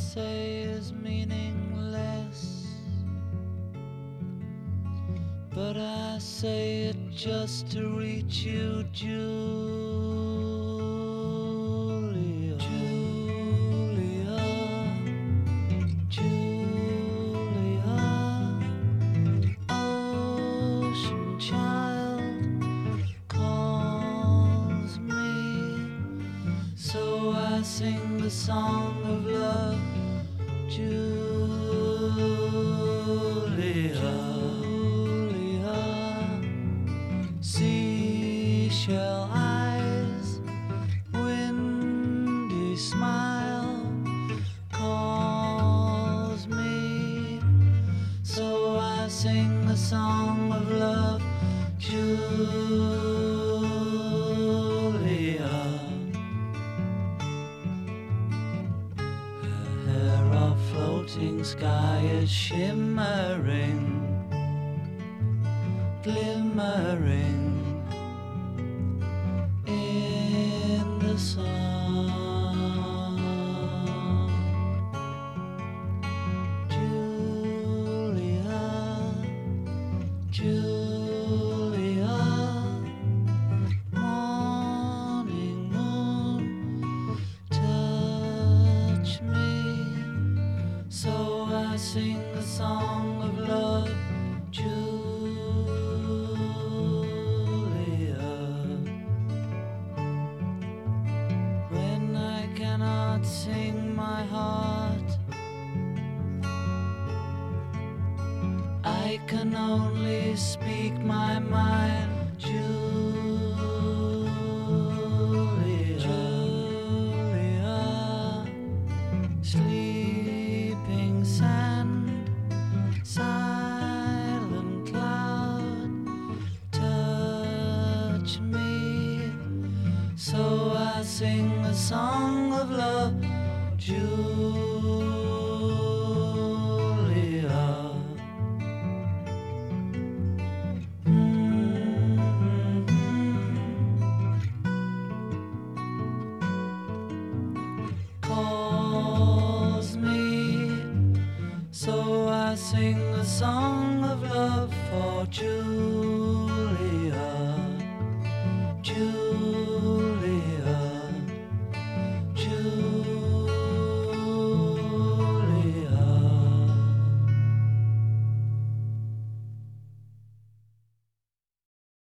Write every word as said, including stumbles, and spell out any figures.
say is meaningless, but I say it just to reach you, Julia. Julia, Julia, ocean child calls me, so I sing the song of love, Julia. Seashell eyes, windy smile calls me, so I sing the song of love, Julia. Her hair of floating sky is shimmering, glimmering in the sun. Julia, Julia, morning moon, touch me, so I sing the song of love, Julia. When I cannot sing my heart, I can only speak my mind, Julia. Julia, sleeping sand, silent cloud, touch me, so I sing the song of love, Julia.